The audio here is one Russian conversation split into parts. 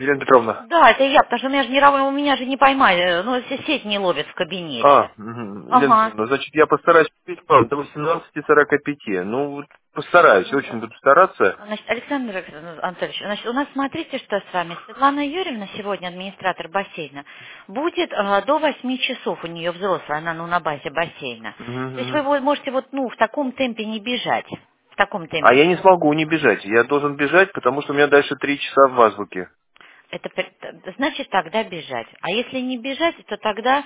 Елена Петровна. Да, это я, потому что у меня же не поймали, ну, сеть не ловит в кабинете. Елена Ага. Петровна, значит, я постараюсь успеть к вам до 18:45. Ну, вот постараюсь, очень буду стараться. Значит, Александр Анатольевич, значит, у нас смотрите, что с вами. Светлана Юрьевна, сегодня администратор бассейна, будет до 8 часов у нее взрослая, она на базе бассейна. Мгм, То есть вы мгм. можете в таком темпе не бежать. В таком А темпе. я не смогу не бежать. Я должен бежать, потому что у меня дальше 3 часа в азбуке. Значит, тогда бежать. А если не бежать, то тогда,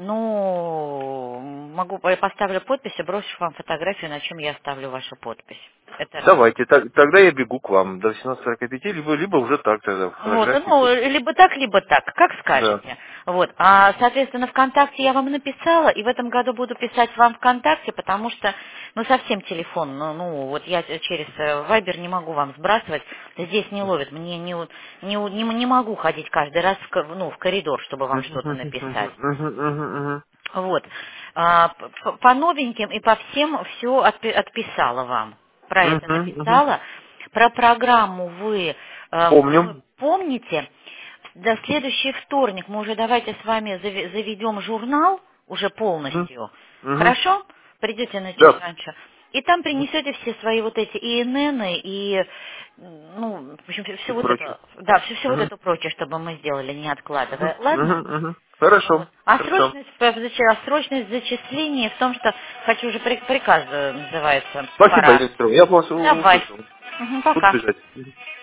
я поставлю подпись и брошу вам фотографию, на чем я оставлю вашу подпись. Это раз. Давайте, тогда я бегу к вам до 18:45, либо уже так тогда, Вот, фотографии пусть. либо так, как Да. скажете. Вот, а, соответственно, ВКонтакте я вам написала, и в этом году буду писать вам ВКонтакте, потому что, совсем телефон, вот я через Вайбер не могу вам сбрасывать, здесь не ловит, мне не могу ходить каждый раз в коридор, чтобы вам что-то Мгм, написать. мгм, мгм, мгм, Вот. По новеньким и по всем все отписала вам. Про это мгм, мгм. написала. Про программу вы Помню. помните. До следующий вторник мы уже давайте с вами заведем журнал уже Мгм, полностью. мгм. Хорошо? Придете на час Да. раньше. И там принесете все свои вот эти ИНН и, в общем, все И вот прочее. это, да, все вот Мгм, это прочее, чтобы мы сделали, не откладывая. мгм, Ладно? мгм, мгм. Хорошо. Вот. А Хорошо. срочность зачисления в том, что хочу уже приказ называется. Спасибо, Пора. Елена Петровна. Я вас Давай. услышал. Мгм, Буду пока. бежать. Мгм.